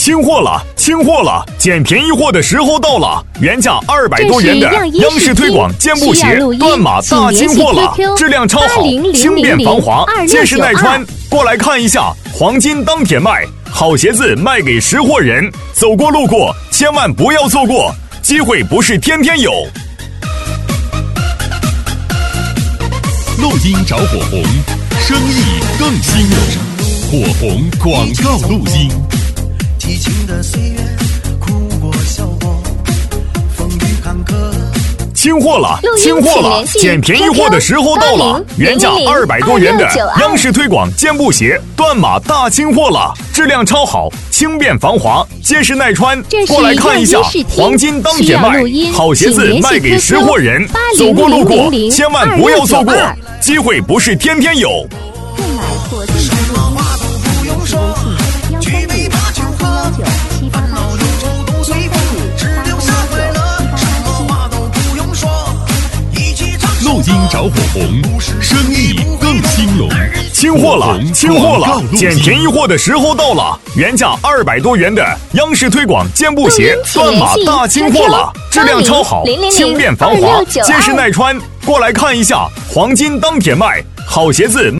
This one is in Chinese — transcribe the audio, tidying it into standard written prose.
清货了，清货了！捡便宜货的时候到了，原价200多元的央视推广肩部鞋断码大清货了，质量超好，轻便防滑，结实耐穿。过来看一下，黄金当铁卖，好鞋子卖给识货人，走过路过千万不要错过，机会不是天天有。 录音找火红，生意更兴隆。火红广告录音。 激情的岁月，哭过笑过，风雨坎坷。 清货了，清货了！捡便宜货的时候到了，原价200多元的央视推广肩部鞋断码大清货了，质量超好，轻便防滑，结实耐穿。过来看一下，黄金当铁卖，好鞋子卖给识货人，走过路过千万不要错过，机会不是天天有。 购买或订购录音，请联系微信录音找火红，生意更兴隆。 清货了，清货了！捡便宜货的时候到了，原价200多元的央视推广肩部鞋断码大清货了，质量超好，轻便防滑，结实耐穿。过来看一下，黄金当铁卖，好鞋子